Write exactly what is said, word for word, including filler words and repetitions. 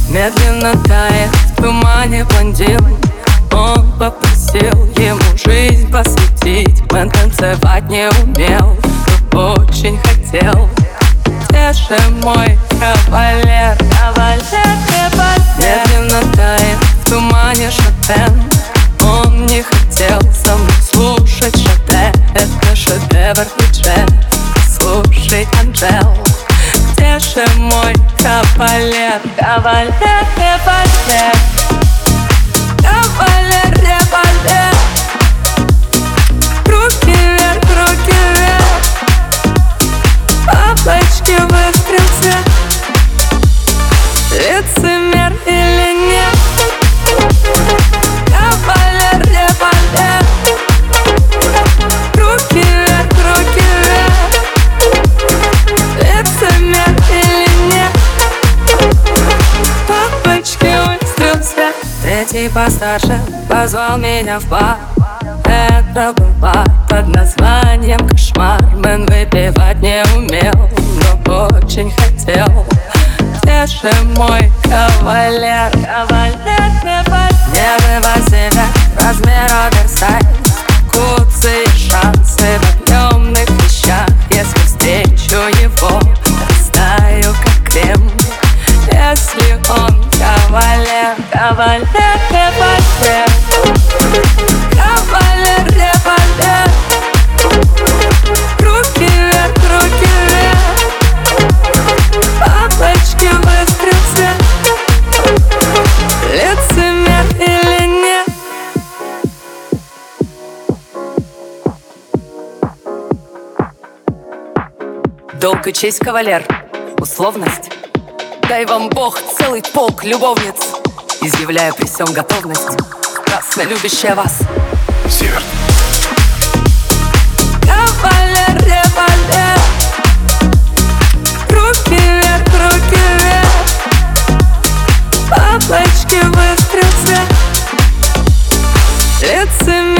Медленно тает в тумане блондин. Он попросил ему жизнь посвятить. Мэн танцевать не умел, но очень хотел. Где же мой кавалер, кавалер, кавалер? Медленно тает в тумане Шопен. Он не хотел со мной слушать Шопен. Это шедевр диджея, слушай, Анжел. Где же мой кавалер, кавалер, кавалер? Кавалер, кавалер. Руки вверх, руки вверх. Бабочки в стрелце. Лицемер или нет? Кавалер, кавалер. Руки вверх, руки вверх. Лицемер или нет? Бабочки в стрелце. Третий постарше позвал меня в бар. Это был бар под названием «Кошмар». Мэн выпивать не умел, но очень хотел. Где же мой кавалер, кавалер, кавалер? Не вывози размер оверсайз. Куцы и шансы в объемных вещах. Если встречу его, растаю как крем. Если он кавалер, кавалер, кавалер. Кавалер, кавалер. Руки вверх, руки вверх. Бабочки в стрелце. Лицемер или нет? Долг и честь, кавалер. Условность. Дай вам Бог целый полк любовниц. Изъявляю при всем готовность, страстно любящая вас. Север. Кавалер, кавалер. Руки вверх, руки вверх. Бабочки в стрелце. Лицемер.